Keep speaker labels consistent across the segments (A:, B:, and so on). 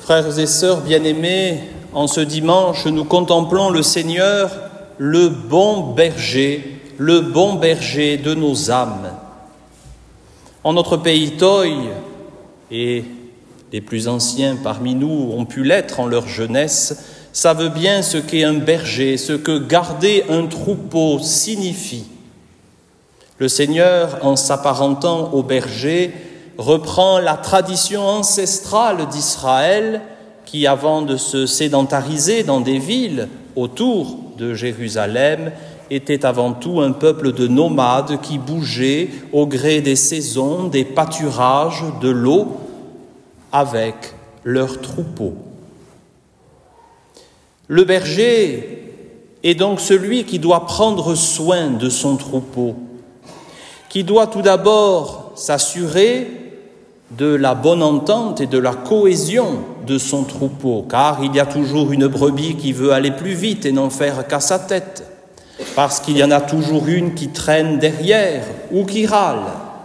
A: Frères et sœurs bien-aimés, en ce dimanche, nous contemplons le Seigneur, le bon berger de nos âmes. En notre pays Toy, et les plus anciens parmi nous ont pu l'être en leur jeunesse, savent bien ce qu'est un berger, ce que garder un troupeau signifie. Le Seigneur, en s'apparentant au berger, reprend la tradition ancestrale d'Israël qui, avant de se sédentariser dans des villes autour de Jérusalem, était avant tout un peuple de nomades qui bougeait au gré des saisons, des pâturages, de l'eau, avec leurs troupeaux. Le berger est donc celui qui doit prendre soin de son troupeau, qui doit tout d'abord s'assurer de la bonne entente et de la cohésion de son troupeau, car il y a toujours une brebis qui veut aller plus vite et n'en faire qu'à sa tête, parce qu'il y en a toujours une qui traîne derrière ou qui râle.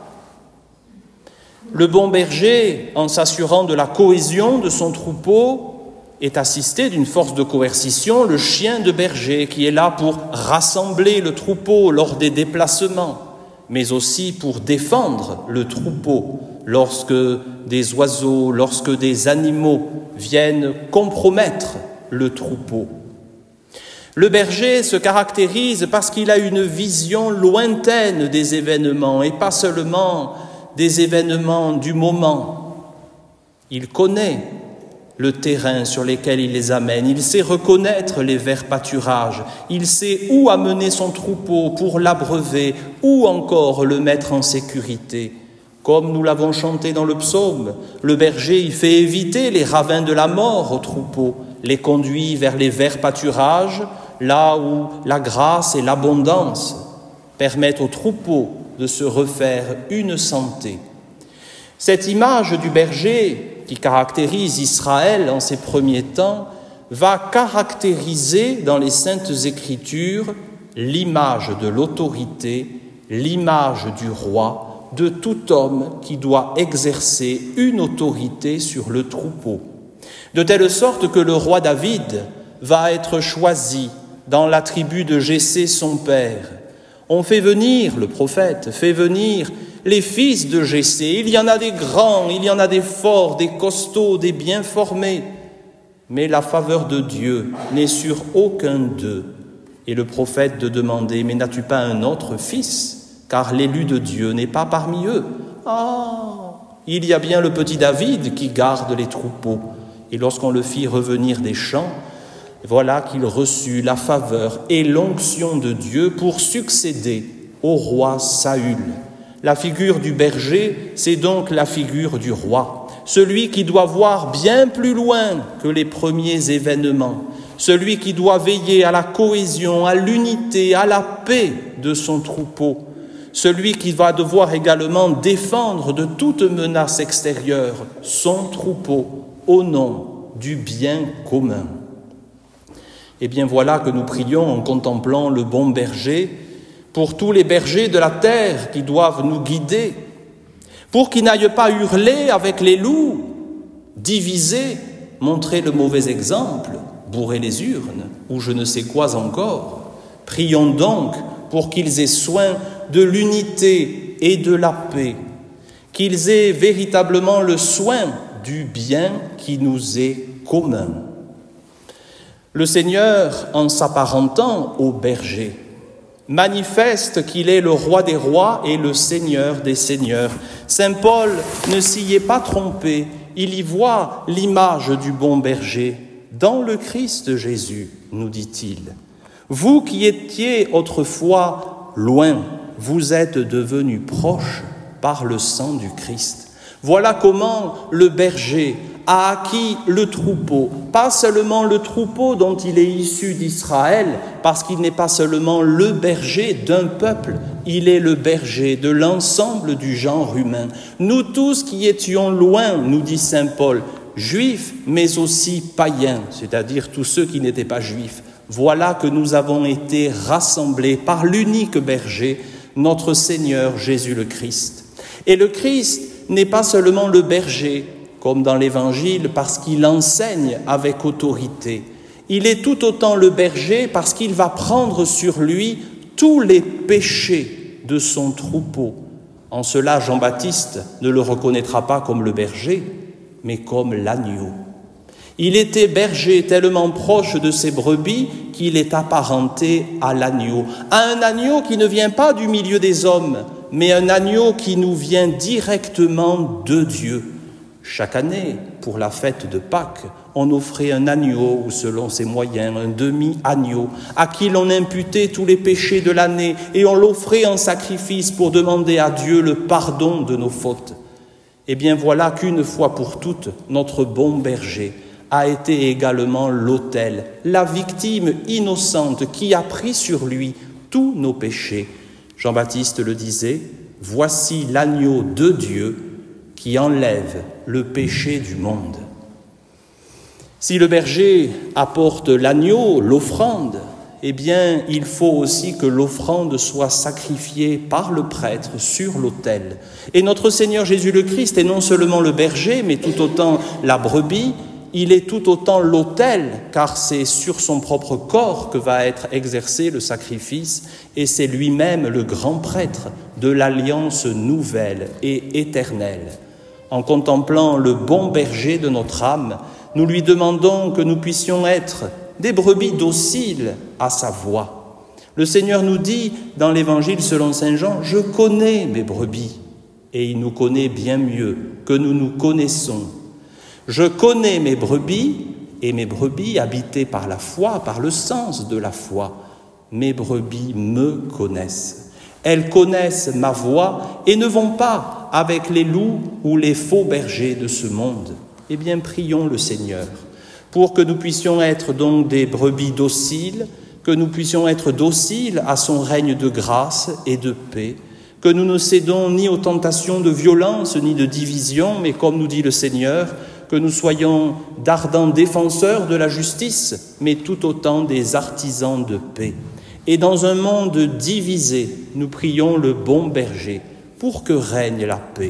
A: Le bon berger, en s'assurant de la cohésion de son troupeau, est assisté d'une force de coercition, le chien de berger, qui est là pour rassembler le troupeau lors des déplacements, mais aussi pour défendre le troupeau lorsque des oiseaux, lorsque des animaux viennent compromettre le troupeau. Le berger se caractérise parce qu'il a une vision lointaine des événements et pas seulement des événements du moment. Il connaît le terrain sur lequel il les amène, il sait reconnaître les verts pâturages, il sait où amener son troupeau pour l'abreuver ou encore le mettre en sécurité. Comme nous l'avons chanté dans le psaume, le berger il fait éviter les ravins de la mort au troupeau, les conduit vers les verts pâturages, là où la grâce et l'abondance permettent au troupeau de se refaire une santé. Cette image du berger qui caractérise Israël en ses premiers temps va caractériser dans les Saintes Écritures l'image de l'autorité, l'image du roi, de tout homme qui doit exercer une autorité sur le troupeau. De telle sorte que le roi David va être choisi dans la tribu de Jessé son père. On fait venir, le prophète fait venir les fils de Jessé. Il y en a des grands, il y en a des forts, des costauds, des bien formés. Mais la faveur de Dieu n'est sur aucun d'eux. Et le prophète de demander, mais n'as-tu pas un autre fils ? Car l'élu de Dieu n'est pas parmi eux. Il y a bien le petit David qui garde les troupeaux. Et lorsqu'on le fit revenir des champs, voilà qu'il reçut la faveur et l'onction de Dieu pour succéder au roi Saül. La figure du berger, c'est donc la figure du roi, celui qui doit voir bien plus loin que les premiers événements, celui qui doit veiller à la cohésion, à l'unité, à la paix de son troupeau, celui qui va devoir également défendre de toute menace extérieure son troupeau au nom du bien commun. Eh bien voilà que nous prions en contemplant le bon berger pour tous les bergers de la terre qui doivent nous guider, pour qu'ils n'aillent pas hurler avec les loups, diviser, montrer le mauvais exemple, bourrer les urnes ou je ne sais quoi encore. Prions donc pour qu'ils aient soin de l'unité et de la paix, qu'ils aient véritablement le soin du bien qui nous est commun. Le Seigneur, en s'apparentant au berger, manifeste qu'il est le roi des rois et le Seigneur des seigneurs. Saint Paul ne s'y est pas trompé, il y voit l'image du bon berger. Dans le Christ Jésus, nous dit-il, vous qui étiez autrefois loin, vous êtes devenus proches par le sang du Christ. Voilà comment le berger a acquis le troupeau, pas seulement le troupeau dont il est issu d'Israël, parce qu'il n'est pas seulement le berger d'un peuple, il est le berger de l'ensemble du genre humain. Nous tous qui étions loin, nous dit saint Paul, juifs mais aussi païens, c'est-à-dire tous ceux qui n'étaient pas juifs, voilà que nous avons été rassemblés par l'unique berger, notre Seigneur Jésus le Christ. Et le Christ n'est pas seulement le berger comme dans l'Évangile, parce qu'il enseigne avec autorité. Il est tout autant le berger parce qu'il va prendre sur lui tous les péchés de son troupeau. En cela, Jean-Baptiste ne le reconnaîtra pas comme le berger, mais comme l'agneau. Il était berger tellement proche de ses brebis qu'il est apparenté à l'agneau. À un agneau qui ne vient pas du milieu des hommes, mais un agneau qui nous vient directement de Dieu. Chaque année, pour la fête de Pâques, on offrait un agneau, ou selon ses moyens, un demi-agneau, à qui l'on imputait tous les péchés de l'année, et on l'offrait en sacrifice pour demander à Dieu le pardon de nos fautes. Eh bien voilà qu'une fois pour toutes, notre bon berger a été également l'autel, la victime innocente qui a pris sur lui tous nos péchés. Jean-Baptiste le disait, « Voici l'agneau de Dieu qui enlève le péché du monde. » Si le berger apporte l'agneau, l'offrande, eh bien, il faut aussi que l'offrande soit sacrifiée par le prêtre sur l'autel. Et notre Seigneur Jésus le Christ est non seulement le berger, mais tout autant la brebis, il est tout autant l'autel, car c'est sur son propre corps que va être exercé le sacrifice, et c'est lui-même le grand prêtre de l'alliance nouvelle et éternelle. En contemplant le bon berger de notre âme, nous lui demandons que nous puissions être des brebis dociles à sa voix. Le Seigneur nous dit dans l'Évangile selon saint Jean, « Je connais mes brebis » et il nous connaît bien mieux que nous nous connaissons. Je connais mes brebis et mes brebis habitées par la foi, par le sens de la foi. Mes brebis me connaissent. Elles connaissent ma voix et ne vont pas avec les loups ou les faux bergers de ce monde. Eh bien, prions le Seigneur pour que nous puissions être donc des brebis dociles, que nous puissions être dociles à son règne de grâce et de paix, que nous ne cédons ni aux tentations de violence ni de division, mais comme nous dit le Seigneur, que nous soyons d'ardents défenseurs de la justice, mais tout autant des artisans de paix. Et dans un monde divisé, nous prions le bon berger pour que règne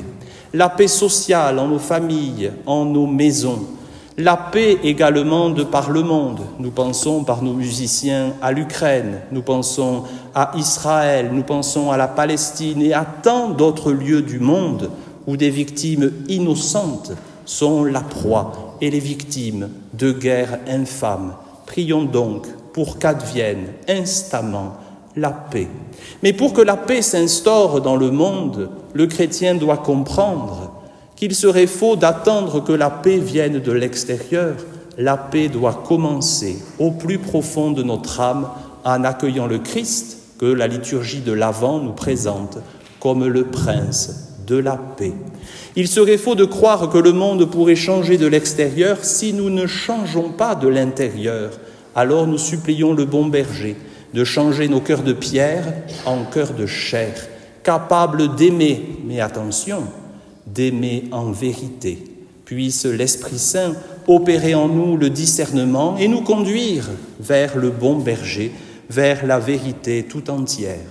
A: la paix sociale en nos familles, en nos maisons, la paix également de par le monde. Nous pensons par nos musiciens à l'Ukraine, nous pensons à Israël, nous pensons à la Palestine et à tant d'autres lieux du monde où des victimes innocentes sont la proie et les victimes de guerres infâmes. Prions donc pour qu'advienne instamment la paix. Mais pour que la paix s'instaure dans le monde, le chrétien doit comprendre qu'il serait faux d'attendre que la paix vienne de l'extérieur. La paix doit commencer au plus profond de notre âme en accueillant le Christ que la liturgie de l'Avent nous présente comme le prince de la paix. Il serait faux de croire que le monde pourrait changer de l'extérieur si nous ne changeons pas de l'intérieur. Alors nous supplions le bon berger de changer nos cœurs de pierre en cœurs de chair, capables d'aimer, mais attention, d'aimer en vérité. Puisse l'Esprit Saint opérer en nous le discernement et nous conduire vers le bon berger, vers la vérité tout entière.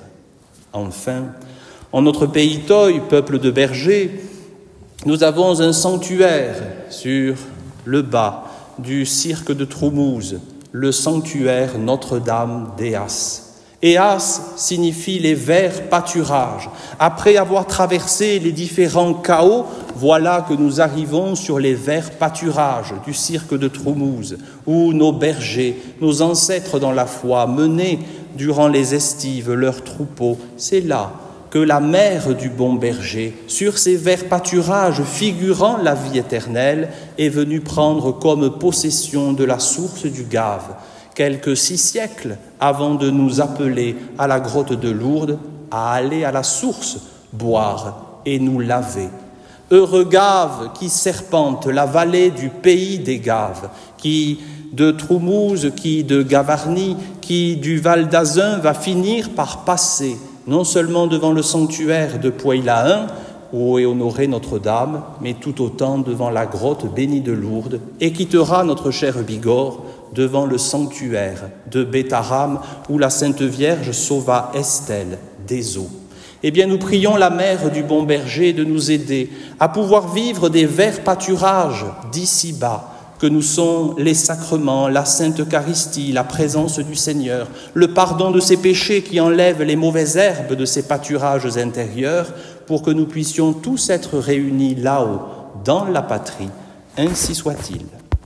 A: Enfin, en notre pays Toy, peuple de bergers, nous avons un sanctuaire sur le bas du cirque de Troumouze, le sanctuaire Notre-Dame d'Éas. Éas signifie les verts pâturages. Après avoir traversé les différents chaos, voilà que nous arrivons sur les verts pâturages du cirque de Troumouze, où nos bergers, nos ancêtres dans la foi, menaient durant les estives leurs troupeaux. C'est là que la mère du bon berger, sur ces verts pâturages figurant la vie éternelle, est venue prendre comme possession de la source du Gave, quelques 6 siècles avant de nous appeler à la grotte de Lourdes, à aller à la source, boire et nous laver. Heureux Gave qui serpente la vallée du pays des Gaves, qui de Troumouze, qui de Gavarnie, qui du Val d'Azun va finir par passer non seulement devant le sanctuaire de Poix-Lahain, où est honorée Notre-Dame, mais tout autant devant la grotte bénie de Lourdes, et quittera notre chère Bigorre devant le sanctuaire de Bétharam, où la Sainte Vierge sauva Estelle des eaux. Eh bien, nous prions la Mère du bon berger de nous aider à pouvoir vivre des verts pâturages d'ici-bas, que nous sont les sacrements, la Sainte Eucharistie, la présence du Seigneur, le pardon de ses péchés qui enlève les mauvaises herbes de ces pâturages intérieurs, pour que nous puissions tous être réunis là-haut, dans la patrie. Ainsi soit-il.